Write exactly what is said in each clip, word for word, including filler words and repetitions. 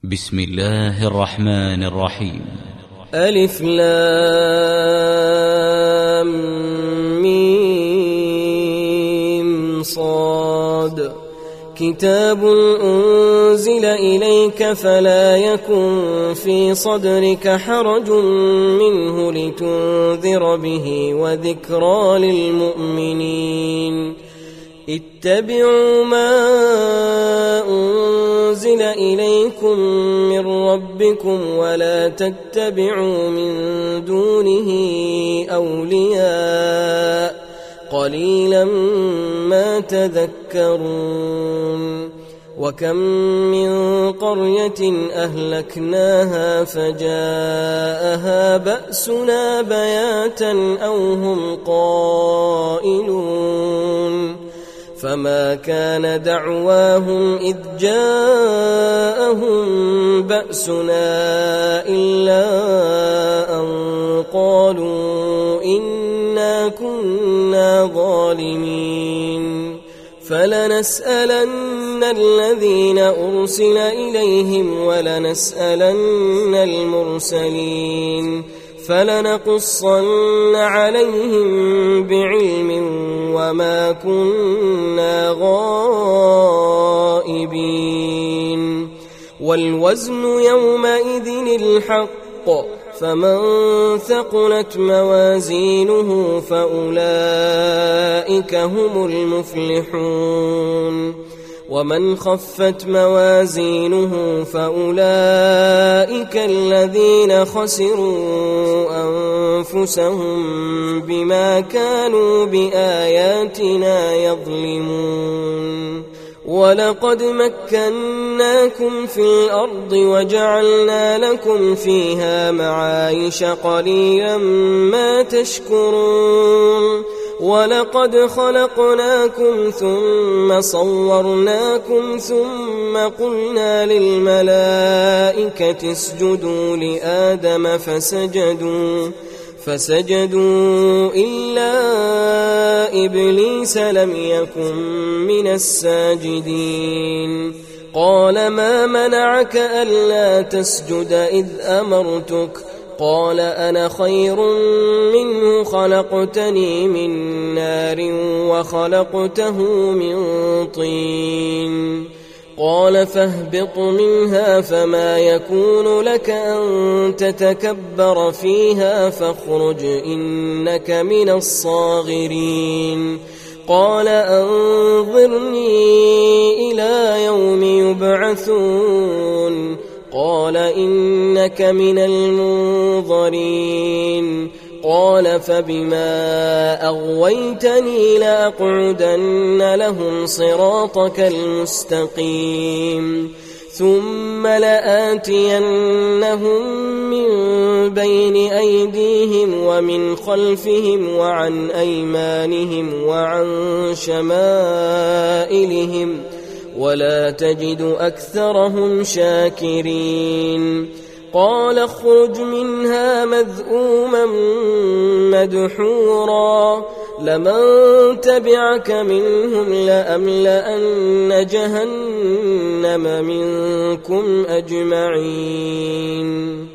بسم الله الرحمن الرحيم. ألف لام ميم صاد. كتاب أنزل إليك فلا يكن في صدرك حرج منه لتنذر به وذكرى للمؤمنين. اتبعوا ما أنزل إليكم من ربكم ولا تتبعوا من دونه أولياء قليلا ما تذكرون. وكم من قرية أهلكناها فجاءها بأسنا بياتا أو هم قائلون. فما كان دعواهم إذ جاءهم بأسنا إلا أن قالوا إنا كنا ظالمين. فلنسألن الذين أرسل إليهم ولنسألن المرسلين فلنقصن عليهم بعلم وما كنا غائبين. والوزن يومئذ الحق فمن ثقلت موازينه فأولئك هم المفلحون. ومن خفت موازينه فأولئك الذين خسروا أنفسهم بما كانوا بآياتنا يظلمون. ولقد مكناكم في الأرض وجعلنا لكم فيها معايش قليلا ما تشكرون. ولقد خلقناكم ثم صورناكم ثم قلنا للملائكة اسجدوا لآدم فسجدوا فسجدوا إلا إبليس لم يكن من الساجدين. قال ما منعك ألا تسجد إذ أمرتك؟ قال أنا خير منه خلقتني من نار وخلقته من طين. قال فاهبط منها فما يكون لك أن تتكبر فيها فاخرج إنك من الصاغرين. قال أنظرني إلى يوم يبعثون. قال إنك من المنظرين. قال فبما أغويتني لأقعدن لهم صراطك المستقيم ثم لآتينهم من بين أيديهم ومن خلفهم وعن أيمانهم وعن شمائلهم ولا تجد أكثرهم شاكرين. قال اخرج منها مذءوما مدحورا لمن تبعك منهم لأملأن جهنم منكم أجمعين.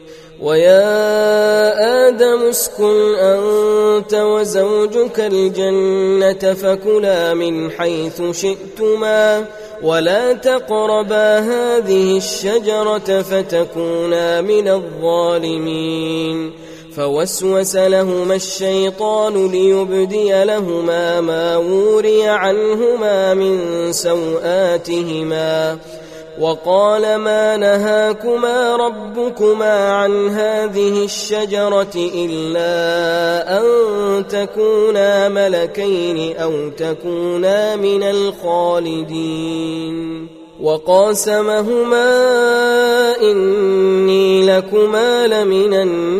ويا آدم اسكن أنت وزوجك الجنة فكلا من حيث شئتما ولا تقربا هذه الشجرة فتكونا من الظالمين. فوسوس لهما الشيطان ليبدي لهما ما وري عنهما من سوآتهما وقال ما نهاكما ربكما عن هذه الشجرة إلا أن تكونا ملكين أو تكونا من الخالدين. وقاسمهما إني لكما لمن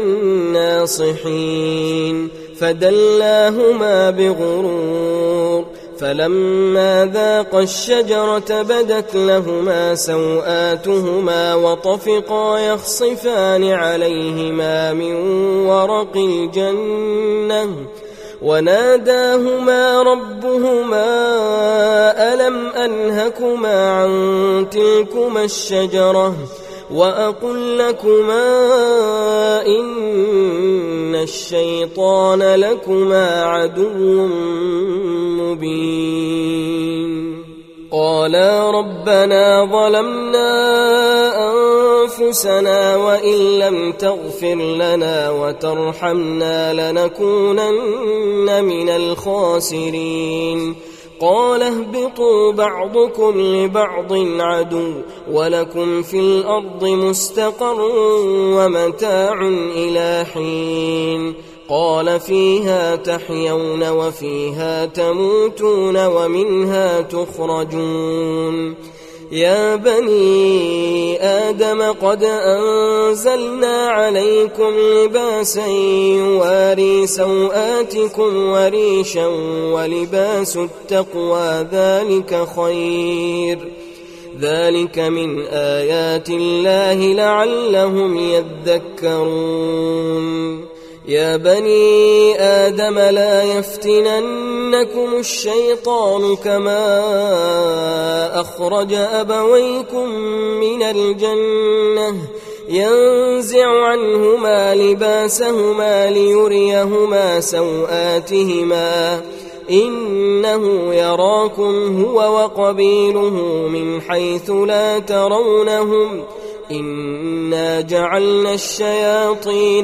الناصحين فدلاهما بغرور. فلما ذاقا الشجرة بدت لهما سوآتهما وطفقا يخصفان عليهما من ورق الجنة وناداهما ربهما ألم أنهكما عن تلكما الشجرة وأقل لكما إن الشيطان لكما عدو مبين. قالا ربنا ظلمنا أنفسنا وإن لم تغفر لنا وترحمنا لنكونن من الخاسرين. قال اهبطوا بعضكم لبعض عدو ولكم في الأرض مستقر ومتاع إلى حين. قال فيها تحيون وفيها تموتون ومنها تخرجون. يا بني آدم قد أنزلنا عليكم لباسا يواري سوآتكم وريشا ولباس التقوى ذلك خير. ذلك من آيات الله لعلهم يذكرون. يا بني آدم لا يفتننكم الشيطان كما أخرج أبويكم من الجنة ينزع عنهما لباسهما ليريهما سوآتهما إنه يراكم هو وقبيله من حيث لا ترونهم إنا جعلنا الشياطين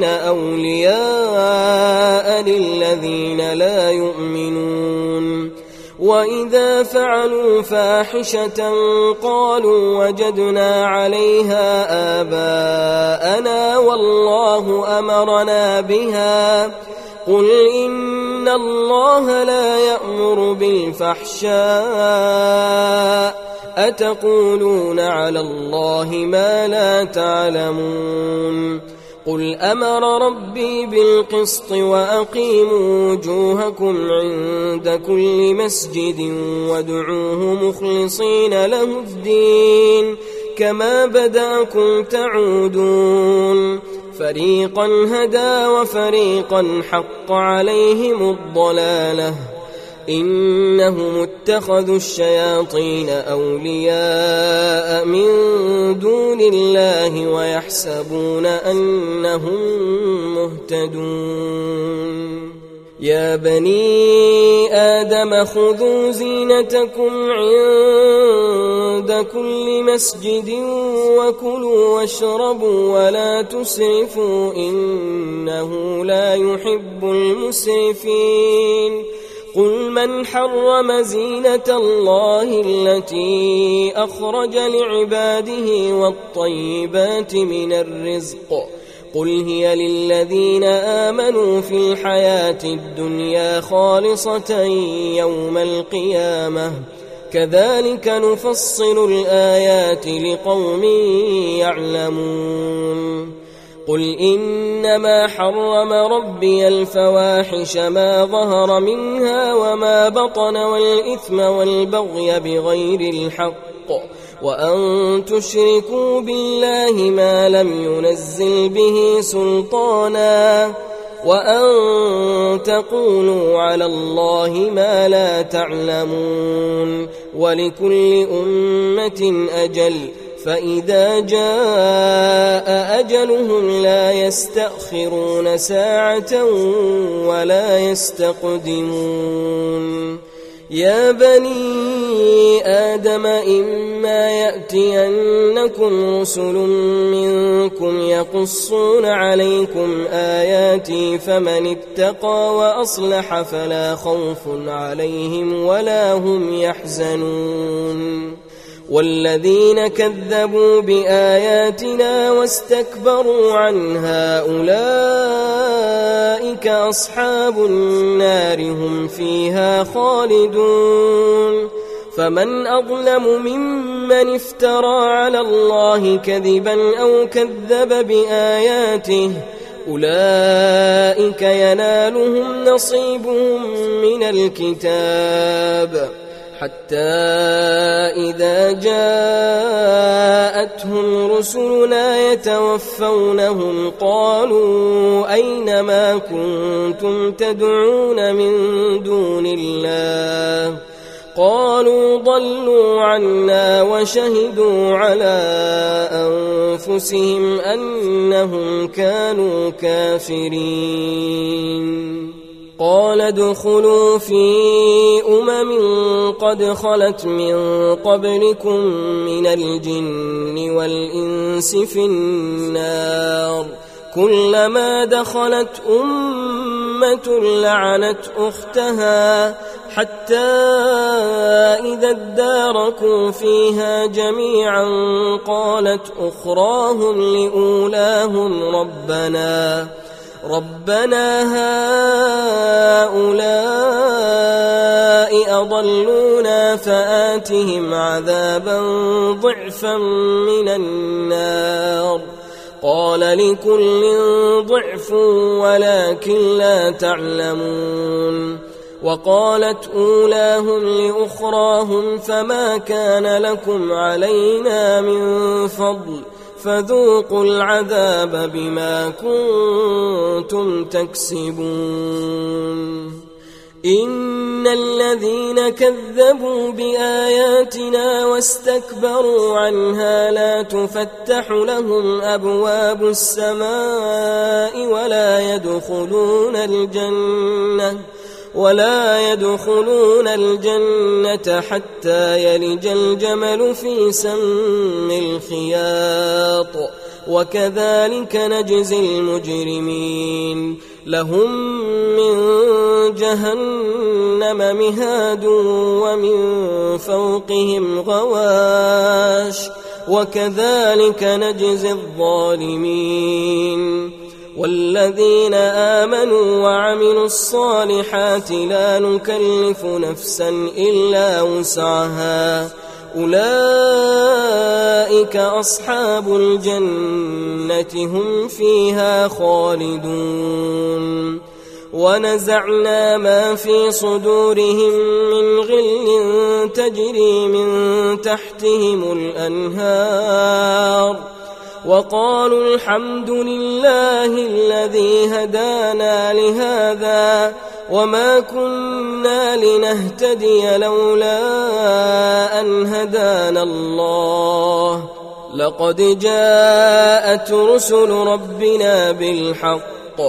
أولياء للذين لا يؤمنون. وإذا فعلوا فاحشة قالوا وجدنا عليها آباءنا والله أمرنا بها. قل إن الله لا يأمر بالفحشاء أتقولون على الله ما لا تعلمون. قل أمر ربي بالقسط وأقيموا وجوهكم عند كل مسجد وادعوه مخلصين له الدين كما بدأكم تعودون. فريقا هدى وفريقا حق عليهم الضلالة إنهم اتخذوا الشياطين أولياء من دون الله ويحسبون أنهم مهتدون. يا بني آدم خذوا زينتكم عند كل مسجد وكلوا واشربوا ولا تسرفوا إنه لا يحب المسرفين. قل من حرم زينة الله التي أخرج لعباده والطيبات من الرزق قل هي للذين آمنوا في الحياة الدنيا خالصة يوم القيامة كذلك نفصل الآيات لقوم يعلمون. قل إنما حرم ربي الفواحش ما ظهر منها وما بطن والإثم والبغي بغير الحق وأن تشركوا بالله ما لم ينزل به سلطانا وأن تقولوا على الله ما لا تعلمون. ولكل أمة أجل فإذا جاء أجلهم لا يستأخرون ساعة ولا يستقدمون. يا بني آدم إما يأتينكم رسل منكم يقصون عليكم آياتي فمن اتقى وأصلح فلا خوف عليهم ولا هم يحزنون. والذين كذبوا بآياتنا واستكبروا عنها أولئك أصحاب النار هم فيها خالدون. فمن أظلم ممن افترى على الله كذبا أو كذب بآياته أولئك ينالهم نصيبهم من الكتاب حتى إذا جاءتهم رسلنا يتوفونهم قالوا أين ما كنتم تدعون من دون الله قالوا ضلوا عنا وشهدوا على أنفسهم أنهم كانوا كافرين. قال ادخلوا في أمم قد خلت من قبلكم من الجن والإنس في النار كلما دخلت أمة لعنت أختها حتى إذا اداركوا فيها جميعا قالت أخراهم لأولاهم ربنا ربنا هؤلاء أضلونا فآتهم عذابا ضعفا من النار قال لكل ضعف ولكن لا تعلمون. وقالت أولاهم لأخراهم فما كان لكم علينا من فضل فذوقوا العذاب بما كنتم تكسبون. إن الذين كذبوا بآياتنا واستكبروا عنها لا تفتح لهم أبواب السماء ولا يدخلون الجنة ولا يدخلون الجنة حتى يلج الجمل في سم الخياط وكذلك نجزي المجرمين. لهم من جهنم مهاد ومن فوقهم غواش وكذلك نجزي الظالمين. والذين آمنوا وعملوا الصالحات لا نكلف نفسا إلا وسعها أولئك أصحاب الجنة هم فيها خالدون. ونزعنا ما في صدورهم من غل تجري من تحتهم الأنهار وقالوا الحمد لله الذي هدانا لهذا وما كنا لنهتدي لولا أن هدانا الله لقد جاءت رسل ربنا بالحق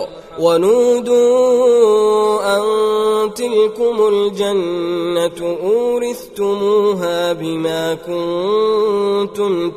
ونودوا أن تلكم الجنة أورثتموها بما كنتم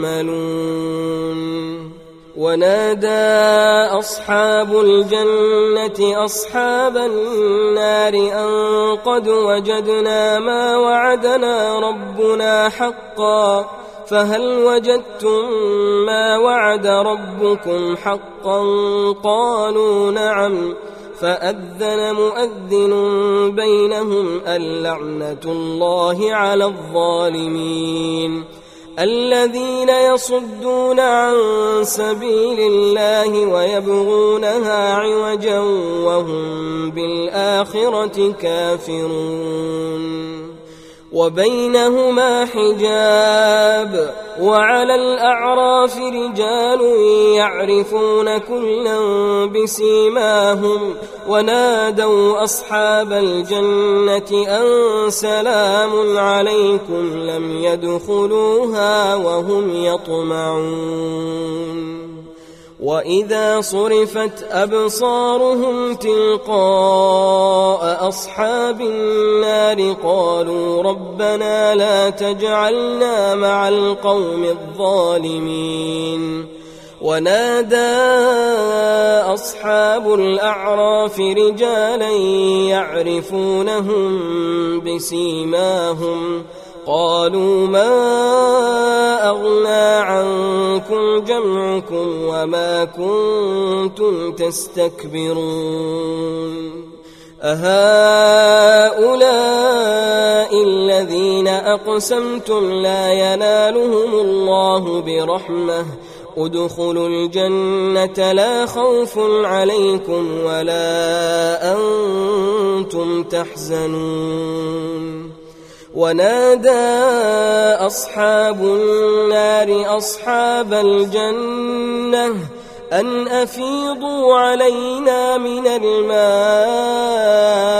تعملون. ونادى أصحاب الجنة أصحاب النار أن قد وجدنا ما وعدنا ربنا حقا فهل وجدتم ما وعد ربكم حقا قالوا نعم فأذن مؤذن بينهم اللعنة الله على الظالمين الذين يصدون عن سبيل الله ويبغونها عوجا وهم بالآخرة كافرون. وبينهما حجاب وعلى الأعراف رجال يعرفون كلا بسيماهم ونادوا أصحاب الجنة أن سلام عليكم لم يدخلوها وهم يطمعون. وإذا صرفت أبصارهم تلقاء أصحاب النار قالوا ربنا لا تجعلنا مع القوم الظالمين. ونادى أصحاب الأعراف رجالا يعرفونهم بسيماهم قالوا ما أغنى عنكم جمعكم وما كنتم تستكبرون أهؤلاء الذين أقسمتم لا ينالهم الله برحمة ادخلوا الجنة لا خوف عليكم ولا أنتم تحزنون. ونادى أصحاب النار أصحاب الجنة أن أفيضوا علينا من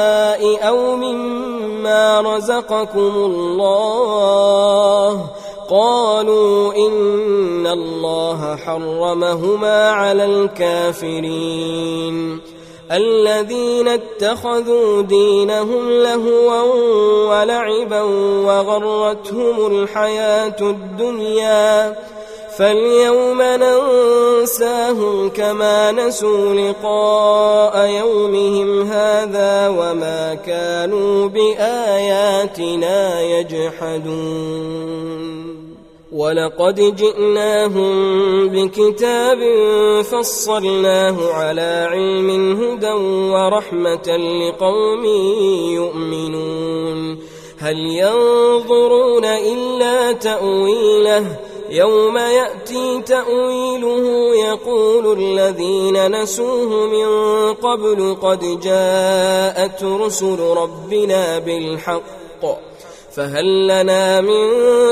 الماء أو مما رزقكم الله قالوا إن الله حرمهما على الكافرين الذين اتخذوا دينهم لهوا ولعبا وغرتهم الحياة الدنيا فاليوم ننساهم كما نسوا لقاء يومهم هذا وما كانوا بآياتنا يجحدون ولقد جئناهم بكتاب فصلناه على علم هدى ورحمة لقوم يؤمنون هل ينظرون إلا تأويله يوم يأتي تأويله يقول الذين نسوه من قبل قد جاءت رسل ربنا بالحق فهل لنا من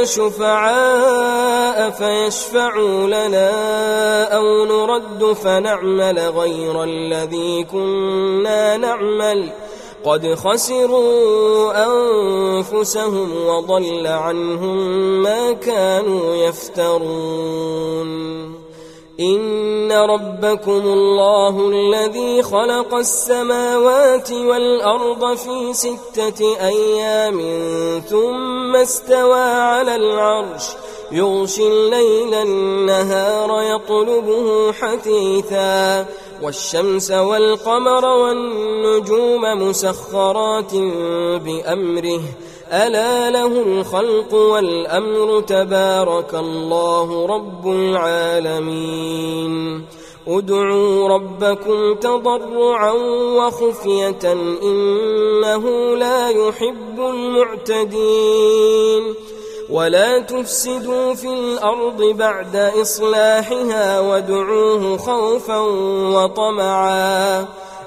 شفعاء فيشفعوا لنا أو نرد فنعمل غير الذي كنا نعمل قد خسروا أنفسهم وضل عنهم ما كانوا يفترون إن ربكم الله الذي خلق السماوات والأرض في ستة أيام ثم استوى على العرش يغشي الليل النهار يطلبه حثيثا والشمس والقمر والنجوم مسخرات بأمره ألا له الخلق والأمر تبارك الله رب العالمين ادعوا ربكم تضرعا وخفية إنه لا يحب المعتدين ولا تفسدوا في الأرض بعد إصلاحها وادعوه خوفا وطمعا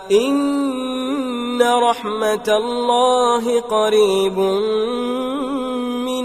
إن رحمة الله قريب من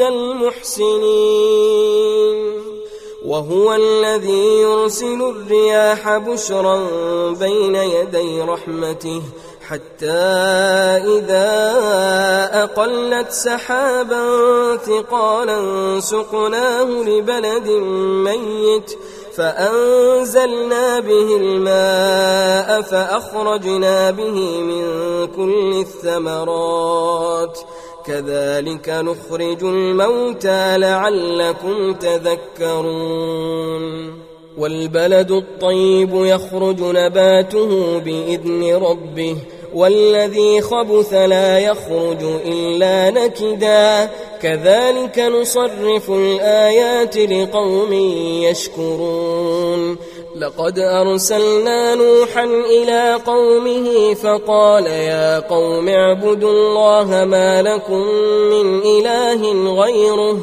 المحسنين وهو الذي يرسل الرياح بشرا بين يدي رحمته حتى إذا أقلت سحابا ثقالا سقناه لبلد ميت فأنزلنا به الماء فأخرجنا به من كل الثمرات كذلك نخرج الموتى لعلكم تذكرون والبلد الطيب يخرج نباته بإذن ربه والذي خبث لا يخرج إلا نكدا كذلك نصرف الآيات لقوم يشكرون لقد أرسلنا نوحا إلى قومه فقال يا قوم اعبدوا الله ما لكم من إله غيره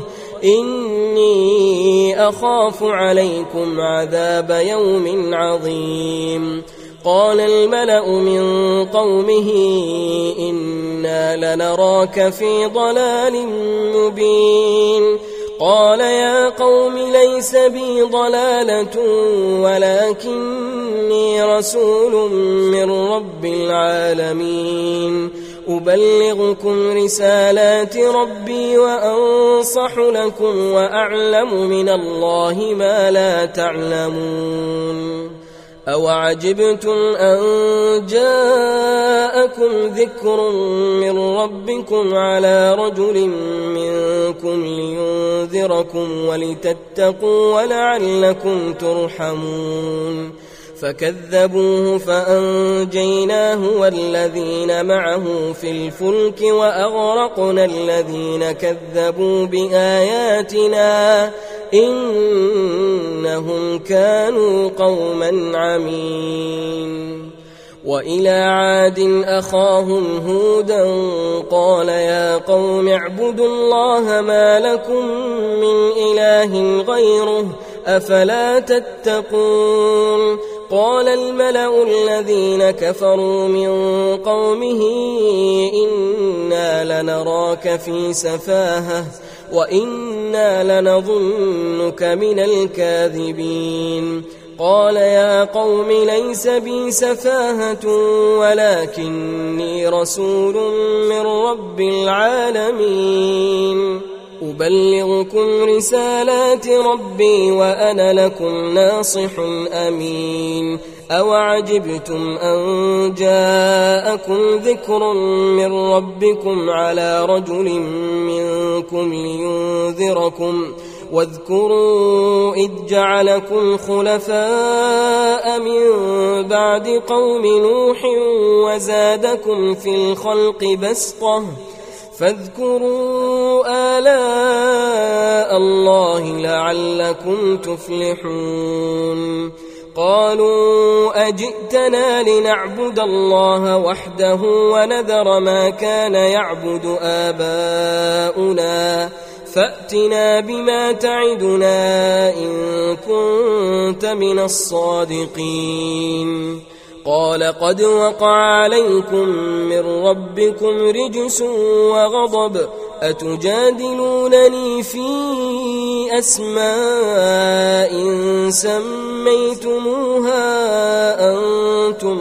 إني أخاف عليكم عذاب يوم عظيم قال الملأ من قومه إنا لنراك في ضلال مبين قال يا قوم ليس بي ضلالة ولكني رسول من رب العالمين أبلغكم رسالات ربي وأنصح لكم وأعلم من الله ما لا تعلمون أوعجبتم أن جاءكم ذكر من ربكم على رجل منكم لينذركم ولتتقوا ولعلكم ترحمون فكذبوه فأنجيناه والذين معه في الفلك وأغرقنا الذين كذبوا بآياتنا إنهم كانوا قوما عمين وإلى عاد أخاهم هودا قال يا قوم اعبدوا الله ما لكم من إله غيره أفلا تتقون قال الملأ الذين كفروا من قومه إنا لنراك في سفاهة وإنا لنظنك من الكاذبين قال يا قوم ليس بي سفاهة ولكني رسول من رب العالمين أبلغكم رسالات ربي وأنا لكم ناصح أمين أوعجبتم أن جاءكم ذكر من ربكم على رجل منكم لينذركم واذكروا إذ جعلكم خلفاء من بعد قوم نوح وزادكم في الخلق بسطة فاذكروا آلاء الله لعلكم تفلحون قالوا أجئتنا لنعبد الله وحده ونذر ما كان يعبد آباؤنا فأتنا بما تعدنا إن كنت من الصادقين قال قد وقع عليكم من ربكم رجس وغضب أتجادلونني في أسماء سميتموها أنتم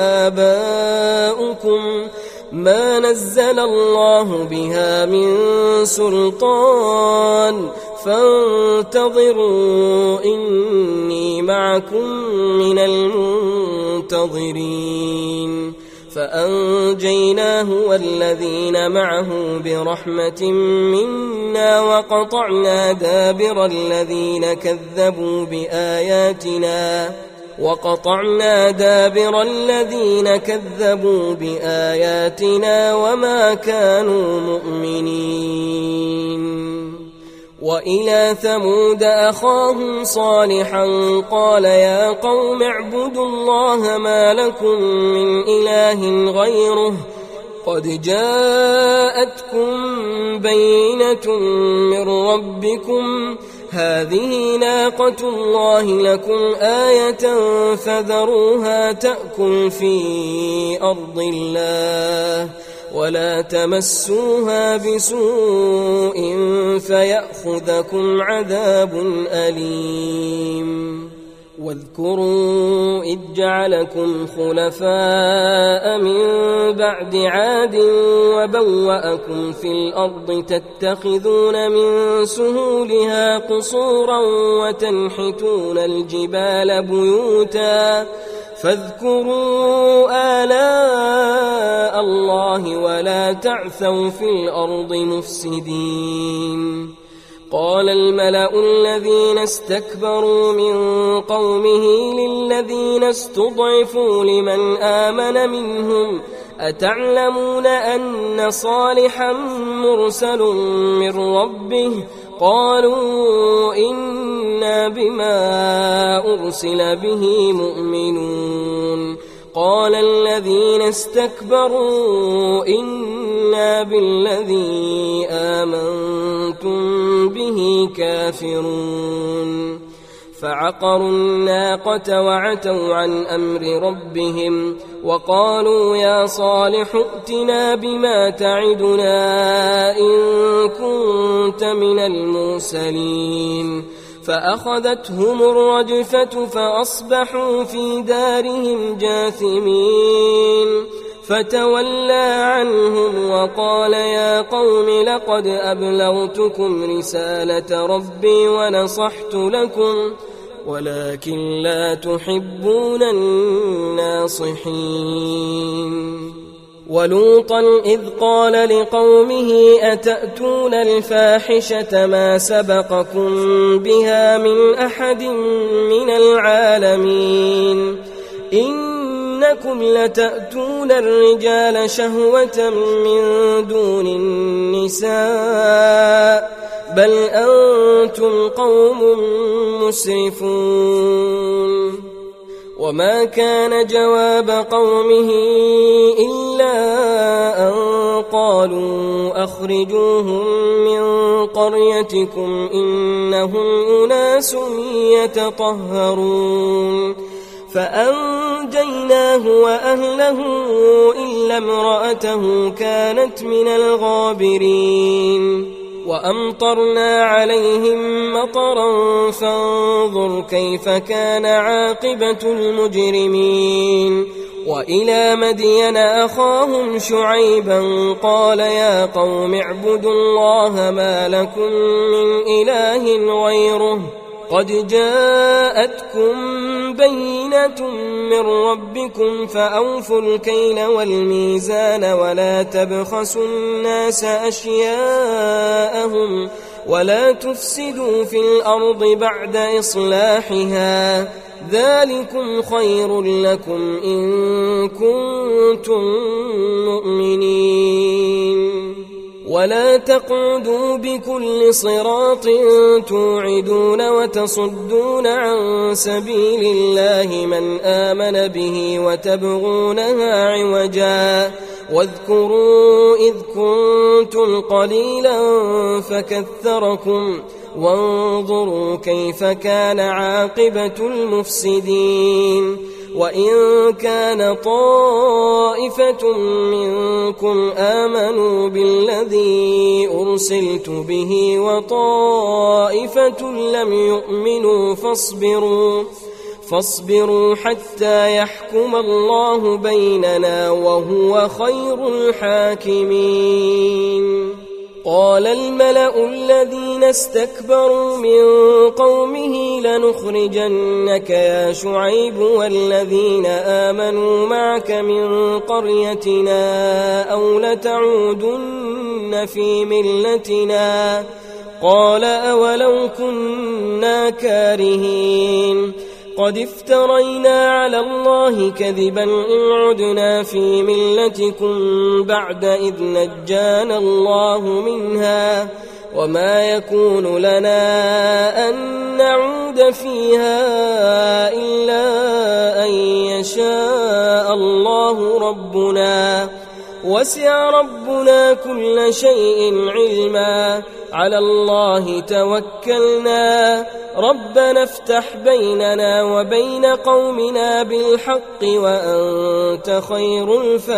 وآباؤكم ما نزل الله بها من سلطان فانتظروا إني معكم من المنتظرين فأنجيناه والذين معه برحمة منا وقطعنا دابر الذين كذبوا بآياتنا وقطعنا دابر الذين كذبوا بآياتنا وما كانوا مؤمنين وإلى ثمود أخاهم صالحا قال يا قوم اعبدوا الله ما لكم من إله غيره قد جاءتكم بينة من ربكم هذه ناقة الله لكم آية فذروها تأكل في أرض الله ولا تمسوها بسوء فيأخذكم عذاب أليم واذكروا إذ جعلكم خلفاء من بعد عاد وبوأكم في الأرض تتخذون من سهولها قصورا وتنحتون الجبال بيوتا فاذكروا آلاء الله ولا تعثوا في الأرض مفسدين قال الملأ الذين استكبروا من قومه للذين استضعفوا لمن آمن منهم أتعلمون أن صالحا مرسل من ربه قالوا إنا بما أرسل به مؤمنون قال الذين استكبروا إنا بالذي آمنتم به كافرون فعقروا الناقة وعتوا عن أمر ربهم وقالوا يا صالح ائتنا بما تعدنا إن كنت من المرسلين فأخذتهم الرجفة فأصبحوا في دارهم جاثمين فتولى عنهم وقال يا قوم لقد أبلغتكم رسالة ربي ونصحت لكم ولكن لا تحبون الناصحين ولوطا إذ قال لقومه أتأتون الفاحشة ما سبقكم بها من أحد من العالمين إنكم لتأتون الرجال شهوة من دون النساء بل أنتم قوم مسرفون وما كان جواب قومه إلا أن قالوا أخرجوهم من قريتكم إنهم أناس يتطهرون فأنجيناه وأهله إلا امرأته كانت من الغابرين وأمطرنا عليهم مطرا فانظر كيف كان عاقبة المجرمين وإلى مدين أخاهم شعيبا قال يا قوم اعبدوا الله ما لكم من إله غيره قد جاءتكم بينة من ربكم فأوفوا الكيل والميزان ولا تبخسوا الناس أشياءهم ولا تفسدوا في الأرض بعد إصلاحها ذلكم خير لكم إن كنتم مؤمنين ولا تقعدوا بكل صراط توعدون وتصدون عن سبيل الله من آمن به وتبغونها عوجا واذكروا إذ كنتم قليلا فكثركم وانظروا كيف كان عاقبة المفسدين وإن كان طائفة منكم آمنوا بالذي أرسلت به وطائفة لم يؤمنوا فاصبروا فاصبروا حتى يحكم الله بيننا وهو خير الحاكمين قال الملأ الذين استكبروا من قومه لنخرجنك يا شعيب والذين آمنوا معك من قريتنا أو لتعودن في ملتنا قال أولو كنا كارهين قد افترينا على الله كذبا إن عدنا في ملتكم بعد إذ نجانا الله منها وما يكون لنا أن نعود فيها إلا أن يشاء الله ربنا وسع ربنا كل شيء علما على الله توكلنا ربنا افتح بيننا وبين قومنا بالحق وأنت خير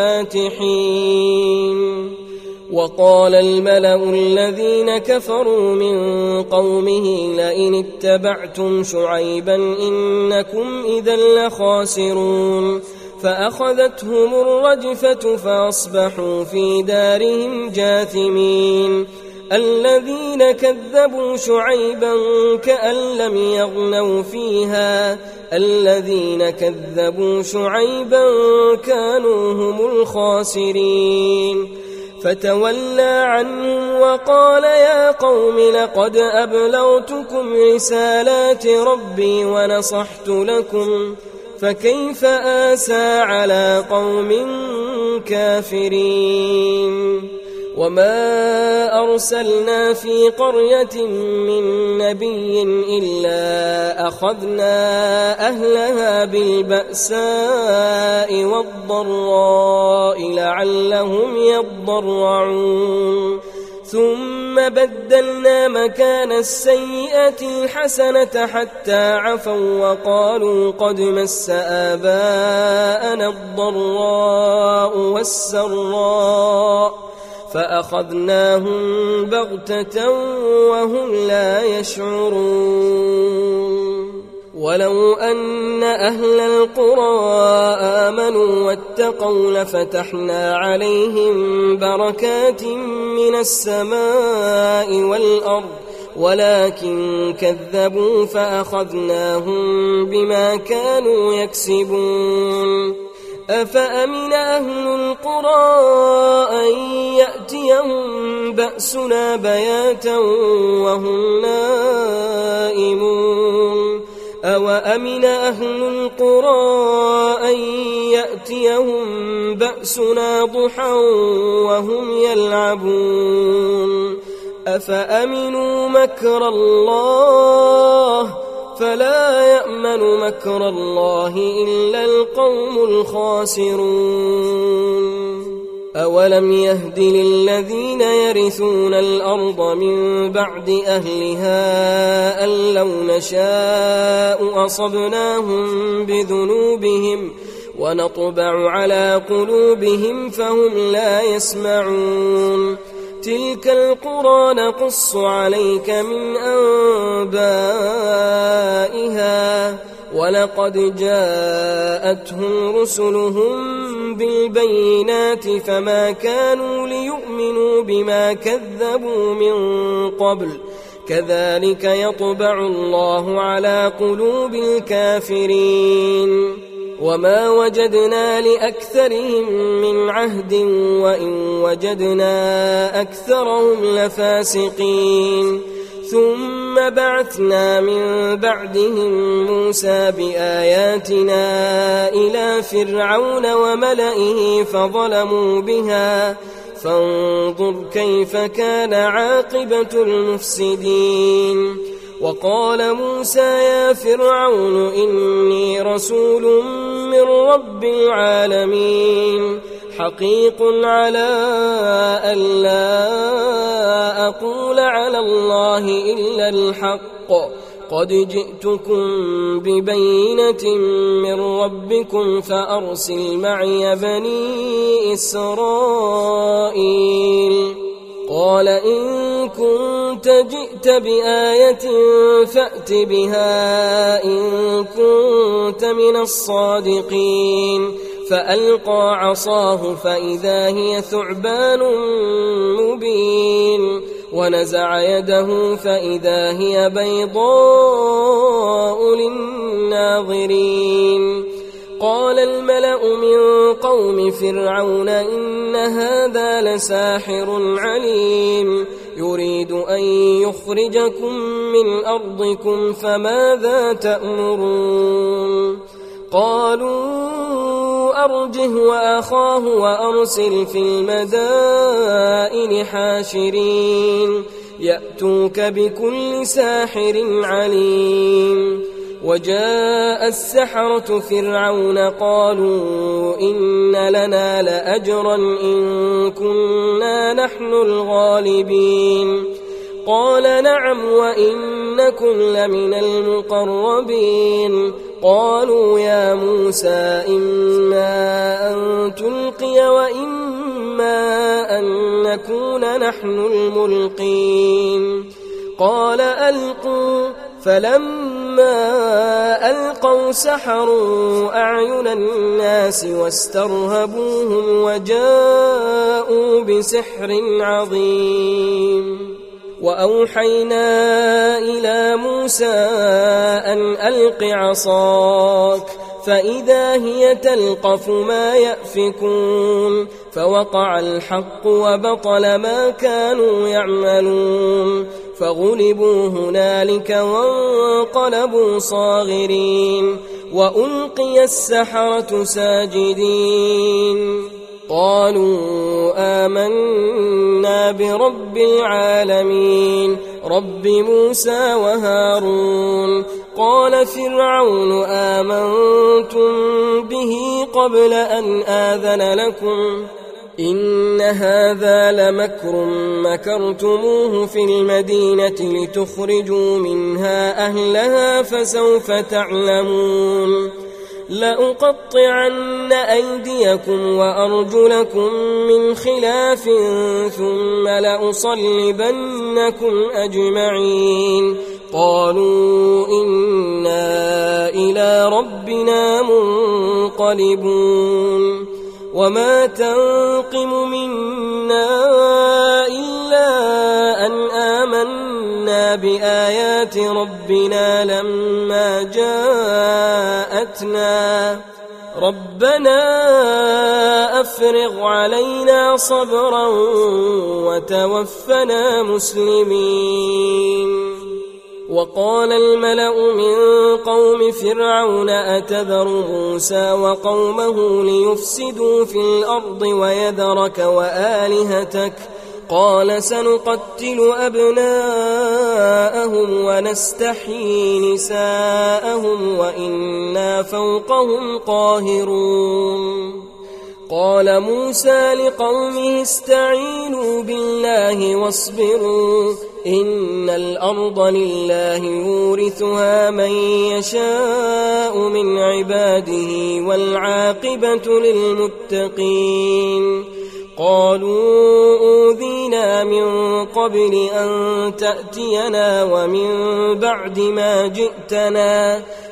الفاتحين وقال الملأ الذين كفروا من قومه لئن اتبعتم شعيبا إنكم إذا لخاسرون فأخذتهم الرجفة فأصبحوا في دارهم جاثمين الذين كذبوا شعيبا كأن لم يغنوا فيها الذين كذبوا شعيبا كانوا هم الخاسرين فتولى عنهم وقال يا قوم لقد أبلغتكم رسالات ربي ونصحت لكم فكيف آسى على قوم كافرين وما أرسلنا في قرية من نبي إلا أخذنا أهلها بالبأساء والضراء لعلهم يضرعون ثم بدلنا مكان السيئة الحسنة حتى عفوا وقالوا قد مس آباءنا الضراء والسراء فأخذناهم بغتة وهم لا يشعرون ولو أن أهل القرى آمنوا واتقوا لفتحنا عليهم بركات من السماء والأرض ولكن كذبوا فأخذناهم بما كانوا يكسبون أفأمن أهل القرى أن يأتيهم بأسنا بياتا وهم نائمون أوأمن أهل القرى أن يأتيهم بأسنا ضحى وهم يلعبون أفأمنوا مكر الله فلا يأمن مكر الله إلا القوم الخاسرون أولم يهد للذين يرثون الأرض من بعد أهلها أن لو نشاء أصبناهم بذنوبهم ونطبع على قلوبهم فهم لا يسمعون تلك القرى نقص عليك من أنبائها ولقد جاءتهم رسلهم بالبينات فما كانوا ليؤمنوا بما كذبوا من قبل كذلك يطبع الله على قلوب الكافرين وما وجدنا لأكثرهم من عهد وإن وجدنا أكثرهم لفاسقين ثم بعثنا من بعدهم موسى بآياتنا إلى فرعون وملئه فظلموا بها فانظر كيف كان عاقبة المفسدين وقال موسى يا فرعون إني رسول من رب العالمين حقيق على ألا أقول على الله إلا الحق قد جئتكم ببينة من ربكم فأرسل معي بني إسرائيل قال إن كنت جئت بآية فأت بها إن كنت من الصادقين فألقى عصاه فإذا هي ثعبان مبين ونزع يده فإذا هي بيضاء للناظرين قال الملأ من قوم فرعون إن هذا لساحر عليم يريد أن يخرجكم من أرضكم فماذا تأمرون قالوا أرجه وأخاه وأرسل في المدائن حاشرين يأتوك بكل ساحر عليم وجاء السحرة فرعون قالوا إن لنا لأجرا إن كنا نحن الغالبين قال نعم وإنكم لمن المقربين قالوا يا موسى إما أن تلقي وإما أن نكون نحن الملقين قال ألقوا فلما ألقوا سحروا أعين الناس واسترهبوهم وجاءوا بسحر عظيم وأوحينا إلى موسى أن ألق عصاك فإذا هي تلقف ما يأفكون فوقع الحق وبطل ما كانوا يعملون فغلبوا هنالك وانقلبوا صاغرين وألقي السحرة ساجدين قالوا آمنا برب العالمين رب موسى وهارون قال فرعون آمنتم به قبل أن آذن لكم إن هذا لمكر مكرتموه في المدينة لتخرجوا منها أهلها فسوف تعلمون لأقطعن أيديكم وأرجلكم من خلاف ثم لأصلبنكم أجمعين قالوا إنا إلى ربنا منقلبون وما تنقم منا إلا أن آمنا بآيات ربنا لما جاءتنا ربنا أفرغ علينا صبرا وتوفنا مسلمين وقال الملأ من قوم فرعون أتذر موسى وقومه ليفسدوا في الأرض ويذرك وآلهتك قال سنقتل أبناءهم ونستحيي نساءهم وإنا فوقهم قاهرون قال موسى لقومه استعينوا بالله واصبروا إن الأرض لله يورثها من يشاء من عباده والعاقبة للمتقين قالوا أوذينا من قبل أن تأتينا ومن بعد ما جئتنا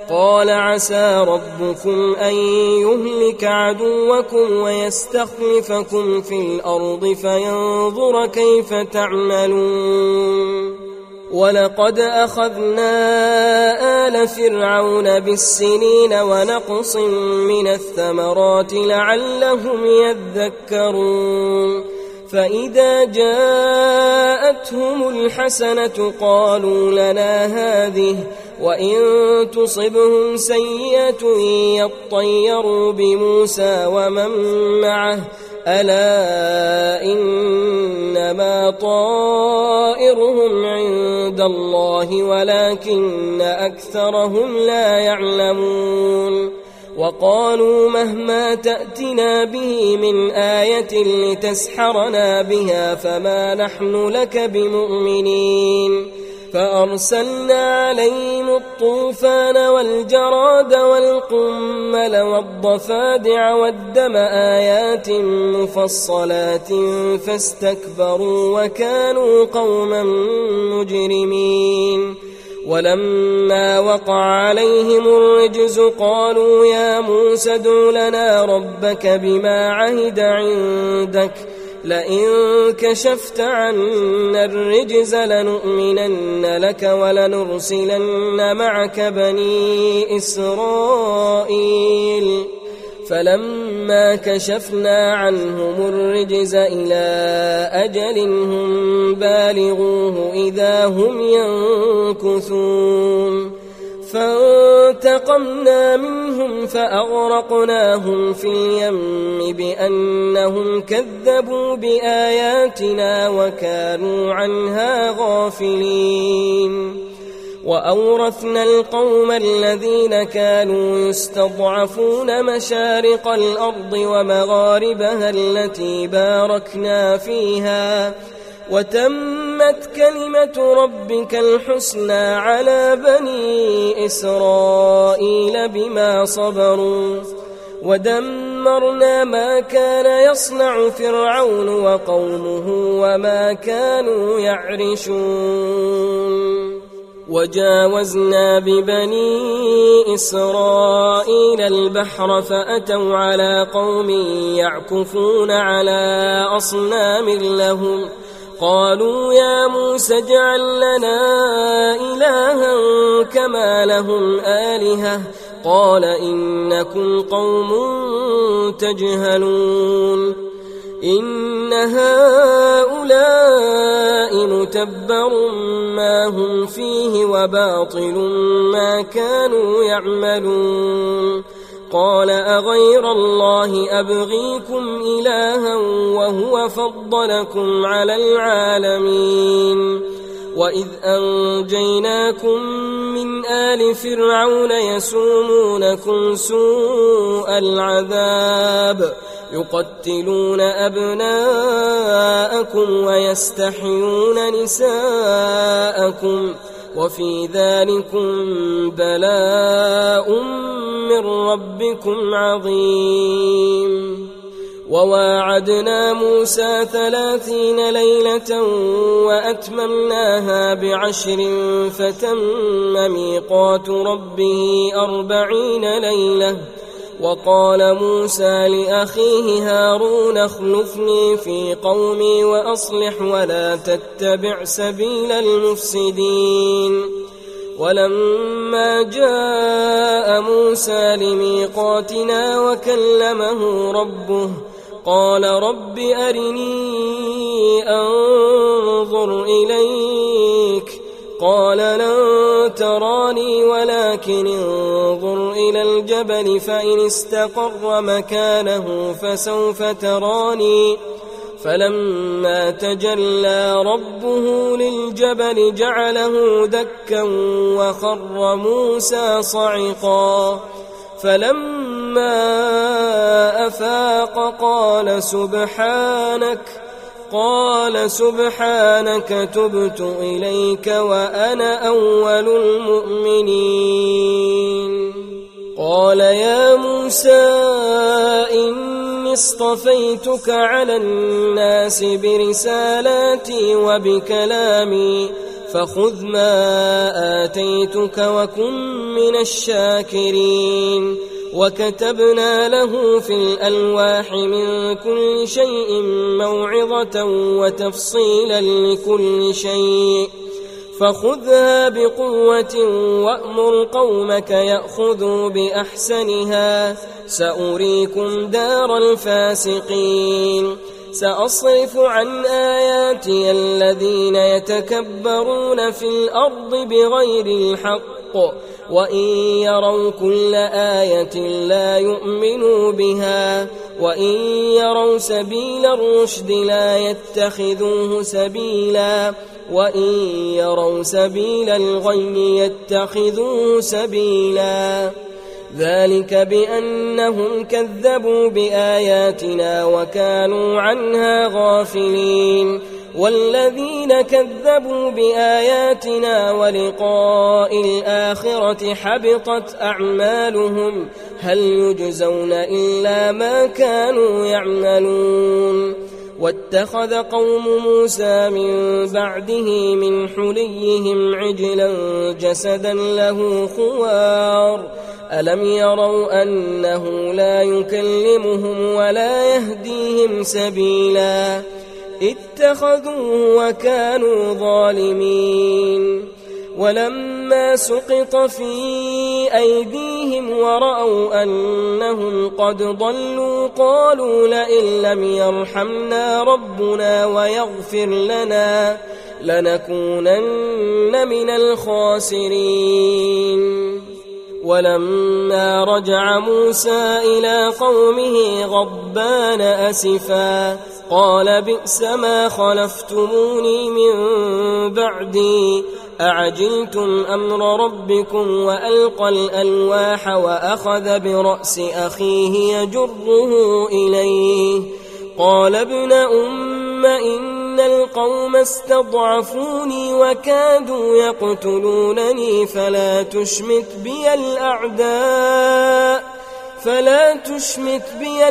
قال عسى ربكم أن يهلك عدوكم ويستخلفكم في الأرض فينظر كيف تعملون ولقد أخذنا آل فرعون بالسنين ونقص من الثمرات لعلهم يذكرون فإذا جاءتهم الحسنة قالوا لنا هذه وإن تصبهم سيئة يطيروا بموسى ومن معه ألا إنما طائرهم عند الله ولكن أكثرهم لا يعلمون وقالوا مهما تأتنا به من آية لتسحرنا بها فما نحن لك بمؤمنين فأرسلنا عليهم الطوفان والجراد والقمل والضفادع والدم آيات مفصلات فاستكبروا وكانوا قوما مجرمين ولما وقع عليهم الرجز قالوا يا موسى ادع لنا ربك بما عهد عندك لئن كشفت عنا الرجز لنؤمنن لك ولنرسلن معك بني إسرائيل فلما كشفنا عنهم الرجز إلى أجل هم بالغوه إذا هم ينكثون فانتقمنا منهم فأغرقناهم في اليم بأنهم كذبوا بآياتنا وكانوا عنها غافلين وأورثنا القوم الذين كانوا يستضعفون مشارق الأرض ومغاربها التي باركنا فيها وتمت كلمة ربك الحسنى على بني إسرائيل بما صبروا ودمرنا ما كان يصنع فرعون وقومه وما كانوا يعرشون وجاوزنا ببني إسرائيل البحر فأتوا على قوم يعكفون على أصنام لهم قالوا يا موسى اجعل لنا إلها كما لهم آلهة قال إنكم قوم تجهلون إن هؤلاء متبر ما هم فيه وباطل ما كانوا يعملون قال أغير الله أبغيكم إلها وهو فضلكم على العالمين وإذ أنجيناكم من آل فرعون يسومونكم سوء العذاب يقتلون أبناءكم ويستحيون نساءكم وفي ذلكم بلاء من ربكم عظيم وواعدنا موسى ثلاثين ليلة وأتممناها بعشر فتم ميقات ربه أربعين ليلة وقال موسى لأخيه هارون اخلفني في قومي وأصلح ولا تتبع سبيل المفسدين ولما جاء موسى لميقاتنا وكلمه ربه قال رب أرني أنظر إليك قال لن تراني ولكن انظر إلى الجبل فإن استقر مكانه فسوف تراني فلما تجلى ربه للجبل جعله دكا وخر موسى صعقا فلما أفاق قال سبحانك قال سبحانك تبت إليك وأنا أول المؤمنين قال يا موسى إني اصطفيتك على الناس برسالاتي وبكلامي فخذ ما آتيتك وكن من الشاكرين وكتبنا له في الألواح من كل شيء موعظة وتفصيلا لكل شيء فخذها بقوة وأمر قومك يأخذوا بأحسنها سأريكم دار الفاسقين سأصرف عن آياتي الذين يتكبرون في الأرض بغير الحق وإن يروا كل آية لا يؤمنوا بها وإن يروا سبيل الرشد لا يتخذوه سبيلا وإن يروا سبيل الغي يتخذوه سبيلا ذلك بأنهم كذبوا بآياتنا وكانوا عنها غافلين والذين كذبوا بآياتنا ولقاء الآخرة حبطت أعمالهم هل يجزون إلا ما كانوا يعملون واتخذ قوم موسى من بعده من حليهم عجلا جسدا له خوار ألم يروا أنه لا يكلمهم ولا يهديهم سبيلا اتخذوه وكانوا ظالمين ولما سقط في أيديهم ورأوا أنهم قد ضلوا قالوا لئن لم يرحمنا ربنا ويغفر لنا لنكونن من الخاسرين ولما رجع موسى إلى قومه غضبان أسفا قال بئس ما خلفتموني من بعدي أعجلتم أمر ربكم وألقى الألواح وأخذ برأس أخيه يجره إليه قال ابن أم إن القوم استضعفوني وكادوا يقتلونني فلا تشمت بي الأعداء فلا تشمت بي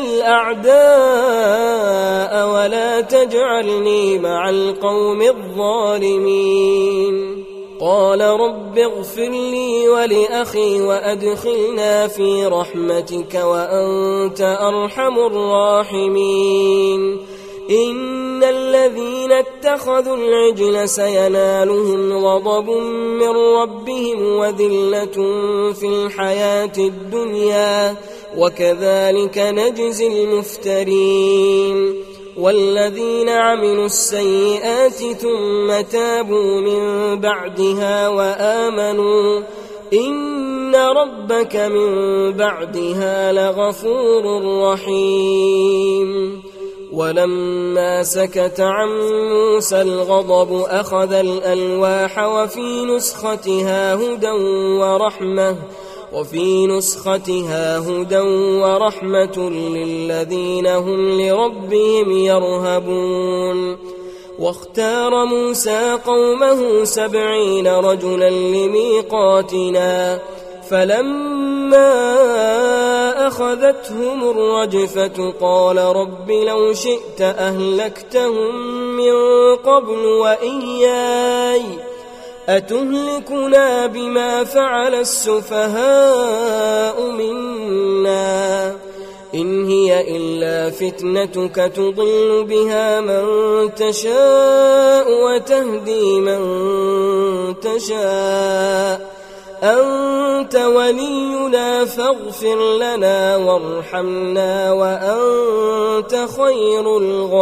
الأعداء ولا تجعلني مع القوم الظالمين قال رب اغفر لي ولأخي وأدخلنا في رحمتك وأنت أرحم الراحمين إن الذين اتخذوا العجل سينالهم غضب من ربهم وذلة في الحياة الدنيا وكذلك نجزي المفترين والذين عملوا السيئات ثم تابوا من بعدها وآمنوا إن ربك من بعدها لغفور رحيم ولما سكت عن موسى الغضب أخذ الألواح وفي نسختها هدى ورحمة وفي نسختها هدى ورحمة للذين هم لربهم يرهبون واختار موسى قومه سبعين رجلا لميقاتنا فلما أخذتهم الرجفة قال رب لو شئت أهلكتهم من قبل وإياي أتهلكنا بما فعل السفهاء منا إن هي إلا فتنتك تضل بها من تشاء وتهدي من تشاء أنت ولينا فاغفر لنا وارحمنا وأنت خير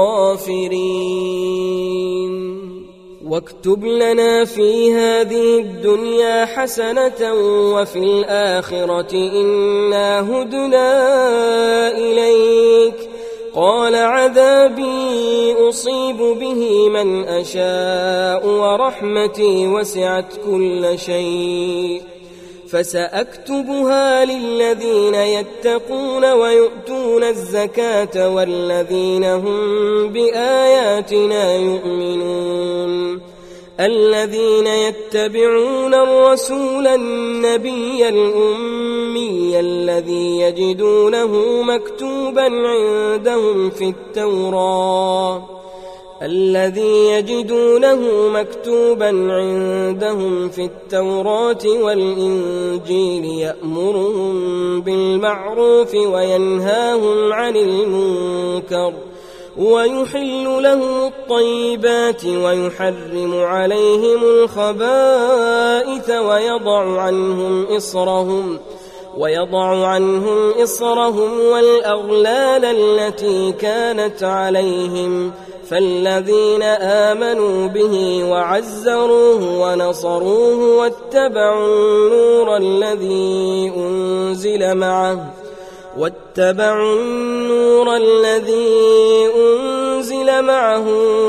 الغافرين واكتب لنا في هذه الدنيا حسنة وفي الآخرة إنا هدنا إليك قال عذابي أصيب به من أشاء ورحمتي وسعت كل شيء فسأكتبها للذين يتقون ويؤتون الزكاة والذين هم بآياتنا يؤمنون الذين يتبعون الرسول النبي الأمي الذي يجدونه مكتوبا عندهم في التوراة الذي يجدونه مكتوبا عندهم في التوراة والإنجيل يأمرهم بالمعروف وينهاهم عن المنكر ويحل لهم الطيبات ويحرم عليهم الخبائث ويضع عنهم إصرهم ويضع عنهم إصرهم والأغلال التي كانت عليهم فالذين آمنوا به وعزروه ونصروه واتبعوا النور الذي أنزل معه واتبعوا النور الذي أنزل معه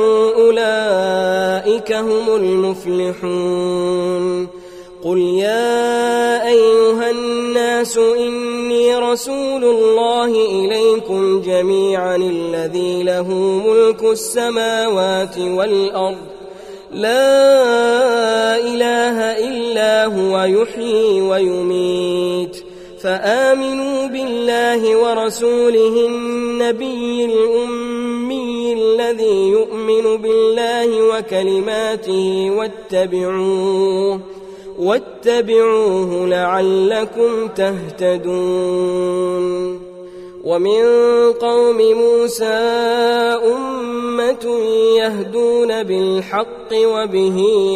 أولئك هم المفلحون. قل يا أيها الناس إني رسول الله إليكم جميعا الذي له ملك السماوات والأرض لا إله إلا هو يحيي ويميت فآمنوا بالله ورسوله النبي الأمي الذي يؤمن بالله وكلماته واتبعوه واتبعوه لعلكم تهتدون. ومن قوم موسى أمة يهدون بالحق وبه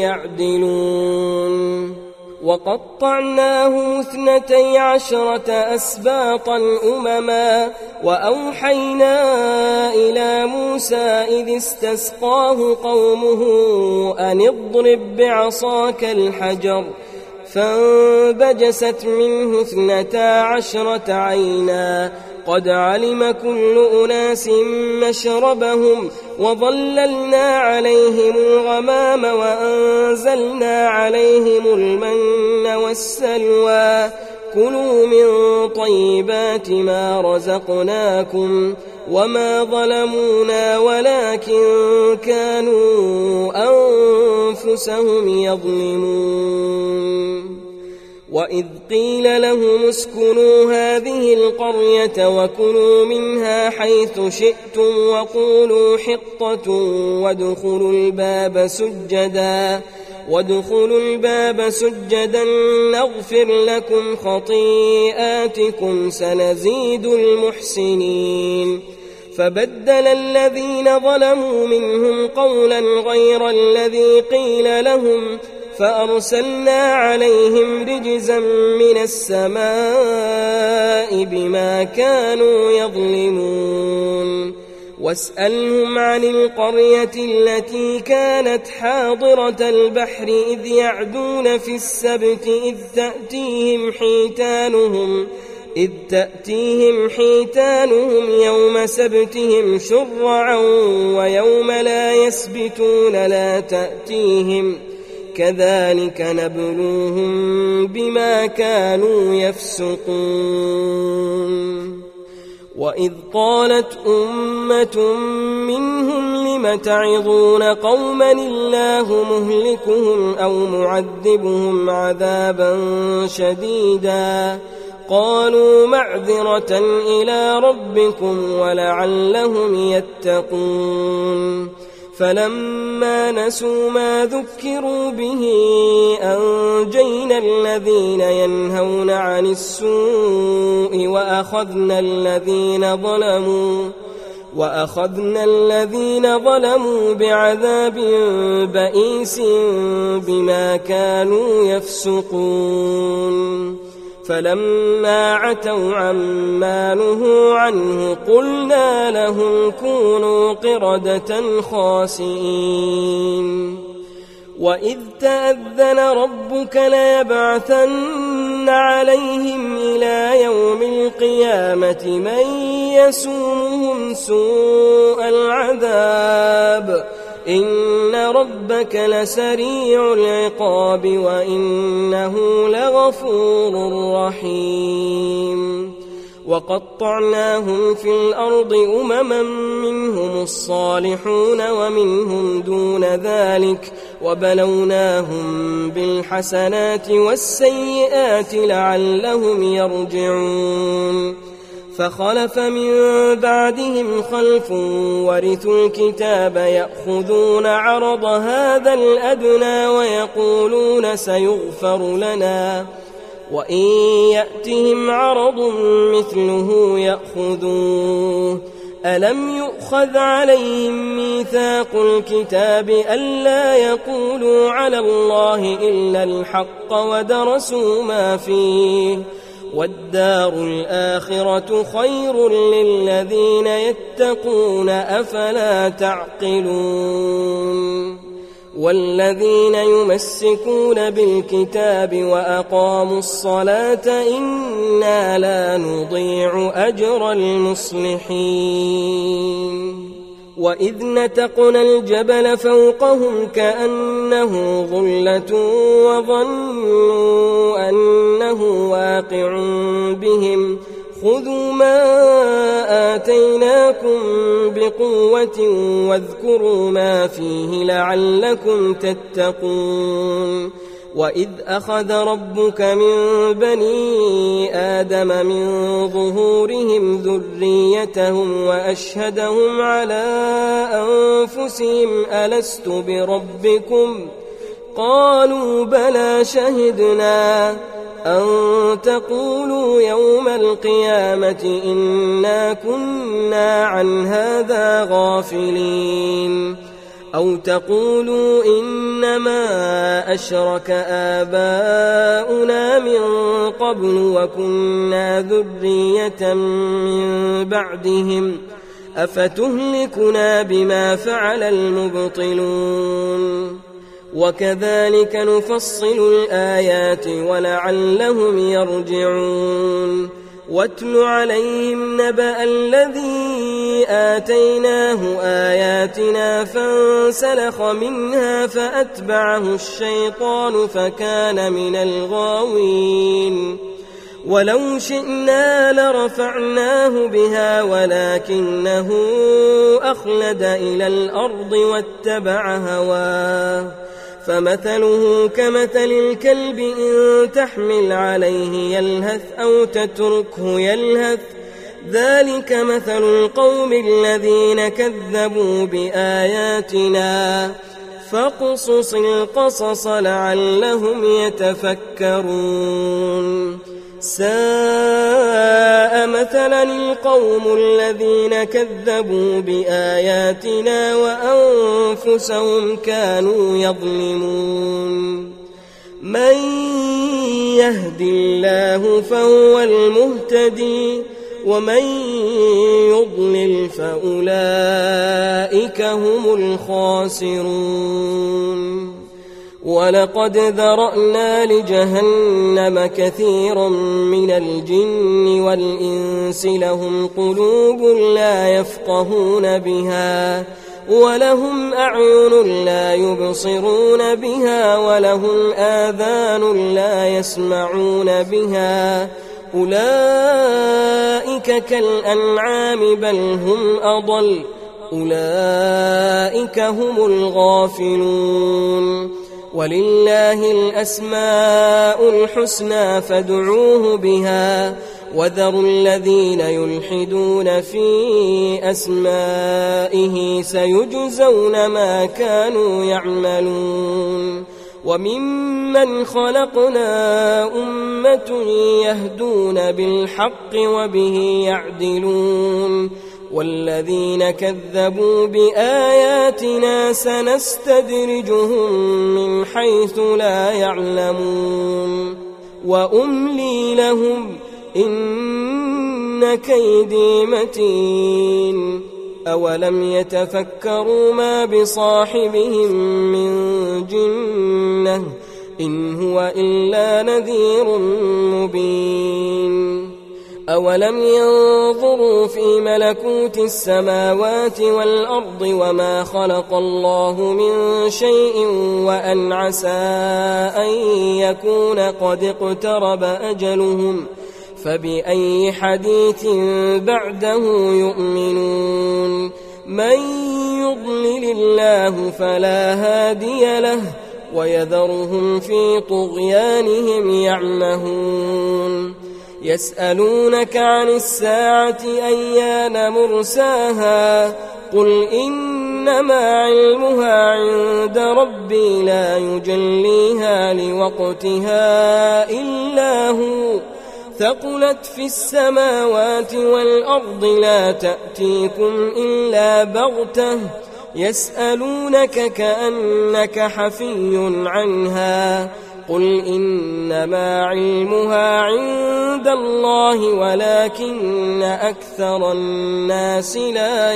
يعدلون. وقطعناه اثنتي عشرة أسباطا أمما وأوحينا إلى موسى إذ استسقاه قومه أن اضرب بعصاك الحجر فانبجست منه اثنتا عشرة عينا قد علم كل أناس مشربهم وظللنا عليهم الغمام وأنزلنا عليهم المن والسلوى كلوا من طيبات ما رزقناكم وما ظلمونا ولكن كانوا أنفسهم يظلمون. وإذ قيل لهم اسكنوا هذه القرية وكلوا منها حيث شئتم وقولوا حطة وادخلوا الباب سجدا وادخلوا الباب سجدا نغفر لكم خطيئاتكم سنزيد المحسنين. فبدل الذين ظلموا منهم قولا غير الذي قيل لهم فأرسلنا عليهم رجزا من السماء بما كانوا يظلمون. واسألهم عن القرية التي كانت حاضرة البحر إذ يعدون في السبت إذ تأتيهم حيتانهم إذ تأتيهم حيتانهم يوم سبتهم شرعا ويوم لا يسبتون لا تأتيهم كذلك نبلوهم بما كانوا يفسقون. وإذ قالت أمة منهم لم تعظون قوما الله مهلكهم أو معذبهم عذابا شديدا قالوا معذرة إلى ربكم ولعلهم يتقون. فلما نسوا ما ذكروا به أنجينا الذين ينهون عن السوء وأخذنا الذين ظلموا وأخذنا الذين ظلموا بعذاب بئيس بما كانوا يفسقون. فلما عتوا عما نهوا عنه قلنا لهم كونوا قردة خاسئين. وإذ تأذن ربك ليبعثن عليهم إلى يوم القيامة من يسومهم سوء العذاب إن ربك لسريع العقاب وإنه لغفور رحيم. وقطعناهم في الأرض أمما منهم الصالحون ومنهم دون ذلك وبلوناهم بالحسنات والسيئات لعلهم يرجعون. فخلف من بعدهم خلف ورثوا الكتاب يأخذون عرض هذا الأدنى ويقولون سيغفر لنا وإن يأتهم عرض مثله يأخذوه ألم يؤخذ عليهم ميثاق الكتاب ألا يقولوا على الله إلا الحق ودرسوا ما فيه والدار الآخرة خير للذين يتقون أفلا تعقلون والذين يمسكون بالكتاب وأقاموا الصلاة إنا لا نضيع أجر المصلحين وإذ نتقنا الجبل فوقهم كأنه ظلة وظنوا أنه واقع بهم خذوا ما آتيناكم بقوة واذكروا ما فيه لعلكم تتقون وإذ أخذ ربك من بني آدم من ظهورهم ذريتهم وأشهدهم على أنفسهم ألست بربكم قالوا بلى شهدنا أن تقولوا يوم القيامة إنا كنا عن هذا غافلين أو تقولوا إنما أشرك آباؤنا من قبل وكنا ذرية من بعدهم أفتهلكنا بما فعل المبطلون وكذلك نفصل الآيات ولعلهم يرجعون واتل عليهم نبأ الذي آتيناه آياتنا فانسلخ منها فأتبعه الشيطان فكان من الغاوين ولو شئنا لرفعناه بها ولكنه أخلد إلى الأرض واتبع هواه فمثله كمثل الكلب إن تحمل عليه يلهث أو تتركه يلهث ذلك مثل القوم الذين كذبوا بآياتنا فاقصص القصص لعلهم يتفكرون ساء مثلا القوم الذين كذبوا بآياتنا وأنفسهم كانوا يظلمون من يهد الله فهو المهتدي ومن يضلل فأولئك هم الخاسرون ولقد ذرأنا لجهنم كثيرا من الجن والإنس لهم قلوب لا يفقهون بها ولهم أعين لا يبصرون بها ولهم آذان لا يسمعون بها أولئك كالأنعام بل هم أضل أولئك هم الغافلون ولله الأسماء الحسنى فادعوه بها وذروا الذين يلحدون في أسمائه سيجزون ما كانوا يعملون وممن خلقنا أمة يهدون بالحق وبه يعدلون والذين كذبوا بآياتنا سنستدرجهم من حيث لا يعلمون وأملي لهم إن كيدي متين أولم يتفكروا ما بصاحبهم من جنة إن هو إلا نذير مبين أولم ينظروا في ملكوت السماوات والأرض وما خلق الله من شيء وأن عسى أن يكون قد اقترب أجلهم فبأي حديث بعده يؤمنون من يضلل الله فلا هادي له ويذرهم في طغيانهم يعمهون يسألونك عن الساعة أيان مرساها قل إنما علمها عند ربي لا يجليها لوقتها إلا هو ثقلت في السماوات والأرض لا تأتيكم إلا بغتة يسألونك كأنك حفي عنها قل إنما علمها عند الله ولكن أكثر الناس لا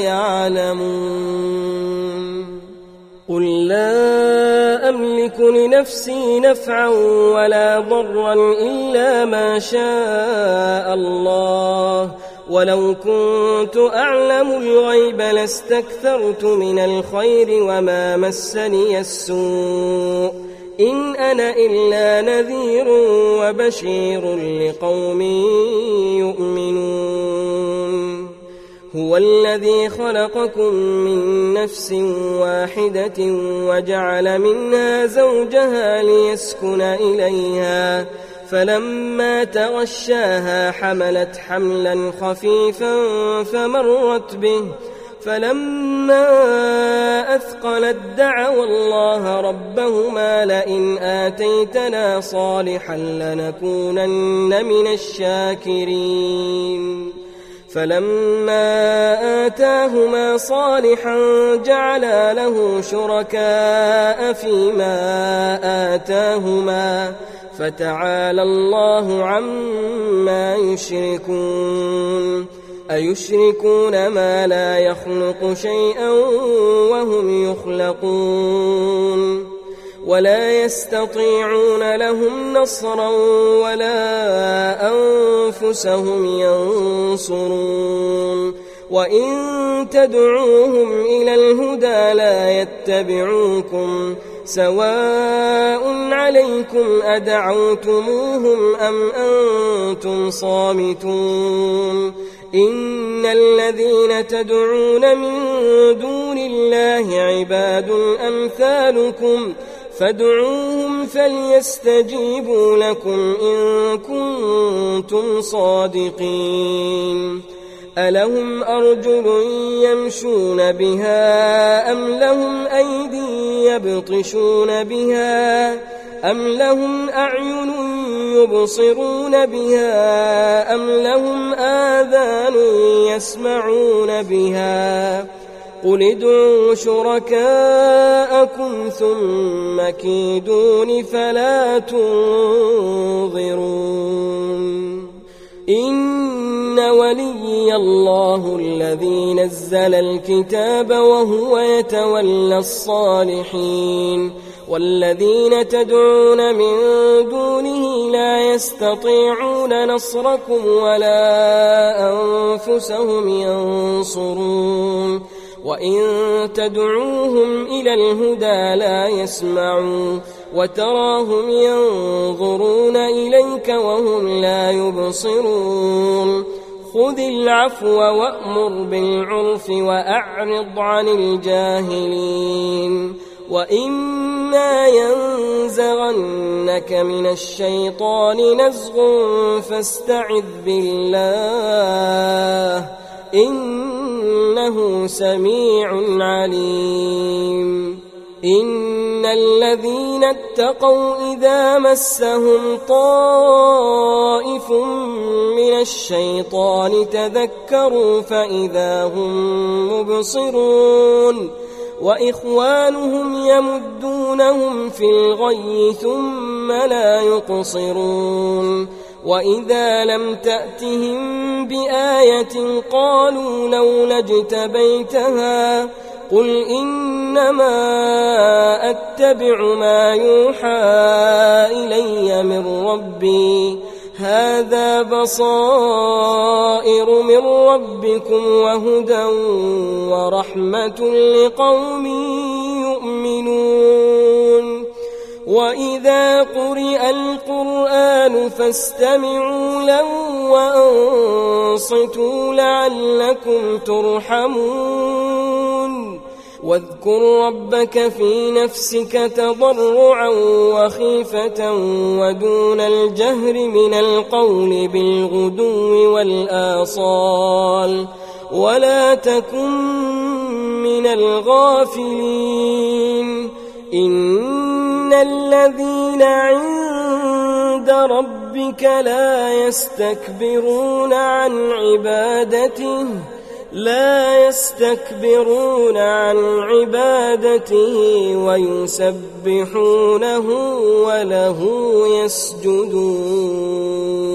يعلمون قل لا أملك لنفسي نفعا ولا ضرا إلا ما شاء الله ولو كنت أعلم الغيب لاستكثرت من الخير وما مسني السوء إن أنا إلا نذير وبشير لقوم يؤمنون هو الذي خلقكم من نفس واحدة وجعل منها زوجها ليسكن إليها فلما تغشاها حملت حملا خفيفا فمرت به فلما أثقلت دعوا الله ربهما لئن آتيتنا صالحا لنكونن من الشاكرين فلما آتاهما صالحا جعلا له شركاء فيما آتاهما فتعالى الله عما يشركون أيشركون ما لا يخلق شيئا وهم يخلقون ولا يستطيعون لهم نصرا ولا أنفسهم ينصرون وإن تدعوهم إلى الهدى لا يتبعوكم سواء عليكم أدعوتموهم أم أنتم صامتون إن الذين تدعون من دون الله عباد أمثالكم فادعوهم فليستجيبوا لكم إن كنتم صادقين ألهم أرجل يمشون بها أم لهم أيدي يبطشون بها أم لهم أعين يبصرون بها أم لهم آذان يسمعون بها قل ادعوا شركاءكم ثم كيدون فلا تنظرون إن ولي الله الذي نزل الكتاب وهو يتولى الصالحين والذين تدعون من دونه لا يستطيعون نصركم ولا أنفسهم ينصرون وإن تدعوهم إلى الهدى لا يسمعون وتراهم ينظرون إليك وهم لا يبصرون خذ العفو وأمر بالعرف وأعرض عن الجاهلين وإما ينزغنك من الشيطان نزغ فاستعذ بالله إنه سميع عليم إن الذين اتقوا إذا مسهم طائف من الشيطان تذكروا فإذا هم مبصرون وإخوانهم يمدونهم في الغي ثم لا يقصرون وإذا لم تأتهم بآية قالوا لولا اجتبيتها قل إنما أتبع ما يوحى إلي من ربي هذا بصائر من ربكم وهدى ورحمة لقوم يؤمنون وإذا قرئ القرآن فاستمعوا له وأنصتوا لعلكم ترحمون واذكر ربك في نفسك تضرعا وخيفة ودون الجهر من القول بالغدو والآصال ولا تكن من الغافلين إن الذين عند ربك لا يستكبرون عن عبادته لا يستكبرون عن عبادته ويسبحونه وله يسجدون